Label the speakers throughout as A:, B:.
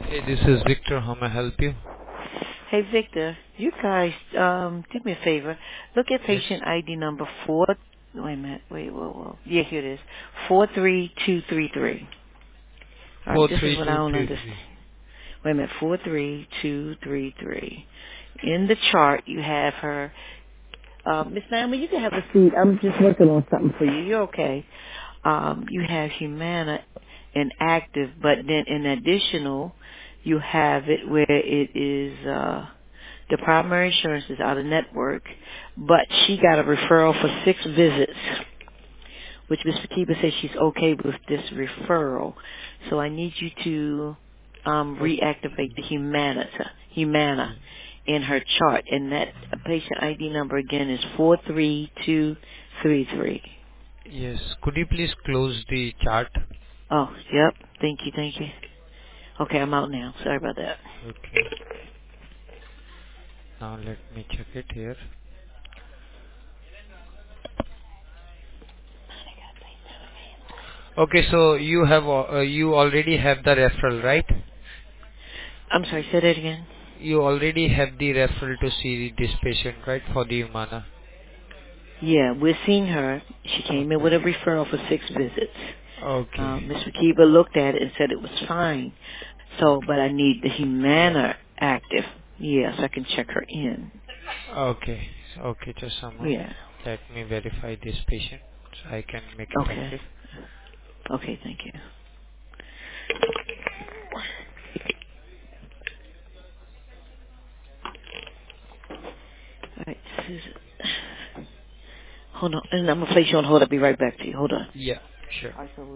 A: Hey, this is Victor. How may I help you?
B: Hey, Victor, you guys, do me a favor. Look at
A: Yes.
B: patient ID number 4. Wait a minute. Wait, whoa. Yeah, here it is. 43233. All right, this is what I don't understand.
A: 43233.
B: Wait a minute. 43233. In the chart, you have her. Miss Naomi, you can have a seat. I'm just working on something for you. You're okay. You have Humana inactive, but then in additional, you have it where it is, the primary insurance is out of network, but she got a referral for 6 visits, which Ms. Fakiba says she's okay with this referral. So I need you to reactivate the Humana in her chart, and that patient ID number again is 43233.
A: Yes. Could you please close the chart?
B: Oh, yep. Thank you. Okay, I'm out now. Sorry about that.
A: Okay. Now let me check it here. Okay, so you already have the referral, right?
B: I'm sorry, say that again.
A: You already have the referral to see this patient, right, for the Humana?
B: Yeah, we're seeing her. She came in
A: Okay.
B: with a referral for 6 visits.
A: Okay.
B: Ms. Kiva looked at it and said it was fine. So, but I need the Humana active. Yes, I can check her in.
A: Okay. Okay, just a moment.
B: Yeah.
A: Let me verify this patient so I can make it
B: Okay.
A: active.
B: Okay, thank you. All right, Susan. Hold on. And I'm going to place you on hold. I'll be right back to you. Hold on.
A: Yeah, sure.
B: All right, so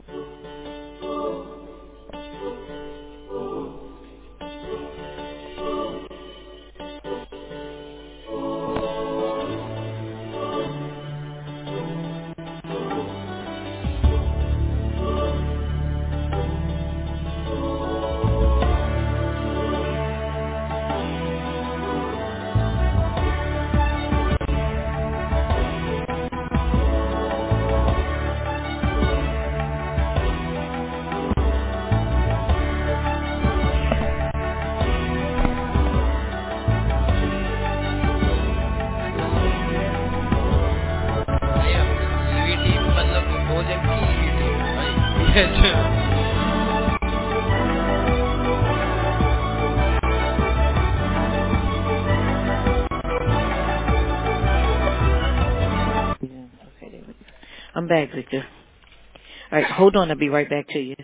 A: भाई अपना EV team मतलब 2 जन की EV team है भाई ये तो
B: yeah, okay, there we go. I'm back, Victor. All right, hold on. I'll be right back to you.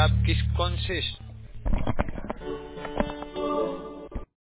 A: आप कौन से